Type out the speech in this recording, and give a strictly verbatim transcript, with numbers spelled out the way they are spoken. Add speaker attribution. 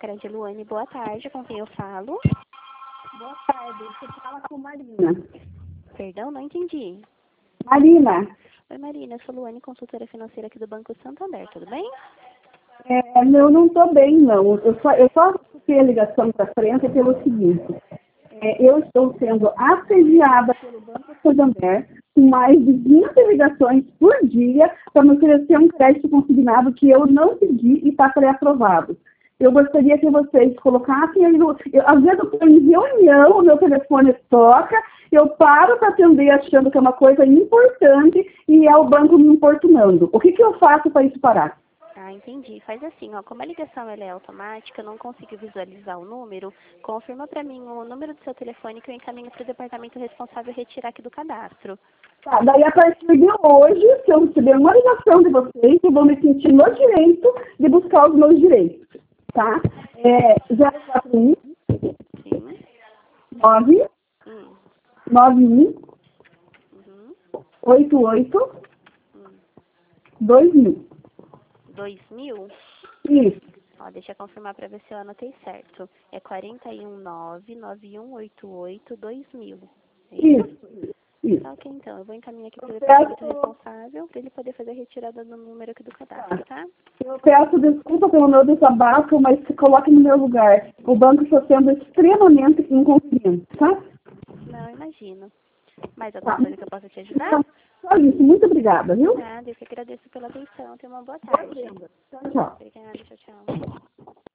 Speaker 1: Chácara de Luane, boa tarde, com quem eu falo?
Speaker 2: Boa tarde, você fala com Marina.
Speaker 1: Perdão, não entendi.
Speaker 2: Marina,
Speaker 1: Oi, Marina, eu sou Luane, consultora financeira aqui do Banco Santander, tudo bem?
Speaker 2: é, eu não estou bem, não. Eu só, eu só fiz a ligação para frente pelo seguinte. É, eu estou sendo assediada pelo Banco Santander com mais de vinte ligações por dia para me oferecer um crédito consignado que eu não pedi e está pré-aprovado. Eu gostaria que vocês colocassem aí no... Eu, às vezes eu estou em reunião, o meu telefone toca, eu paro para atender achando que é uma coisa importante e é o banco me importunando. O que, que eu faço para isso parar?
Speaker 1: Ah, entendi. Faz assim, ó, como a ligação ela é automática, eu não consigo visualizar o número, confirma para mim o número do seu telefone que eu encaminho para o departamento responsável retirar aqui do cadastro.
Speaker 2: Tá, daí, a partir de hoje, se eu receber uma ligação de vocês, eu vou me sentir no direito de buscar os meus direitos, tá? É zero quatro um
Speaker 1: Sim.
Speaker 2: nove
Speaker 1: Hum.
Speaker 2: nove um
Speaker 1: Uhum.
Speaker 2: oito oito
Speaker 1: Hum.
Speaker 2: dois mil.
Speaker 1: Dois mil?
Speaker 2: Isso,
Speaker 1: Ó, deixa eu confirmar para ver se eu anotei certo. É quatro um nove nove um oito oito dois mil. É isso?
Speaker 2: isso, isso.
Speaker 1: Tá ok, então. Eu vou encaminhar aqui para o
Speaker 2: Eu
Speaker 1: departamento
Speaker 2: peço,
Speaker 1: responsável para ele poder fazer a retirada do número aqui do cadastro, tá?
Speaker 2: eu peço desculpa pelo meu desabafo, mas se coloque no meu lugar. O banco está sendo extremamente inconveniente, tá?
Speaker 1: Não, imagino. Mais alguma
Speaker 2: Tá.
Speaker 1: coisa que eu possa te ajudar?
Speaker 2: Então, só isso. Muito obrigada, viu?
Speaker 1: Nada, eu que agradeço pela atenção. Tenha uma boa tarde.
Speaker 2: Tchau, tchau.
Speaker 1: Obrigada, tchau, tchau.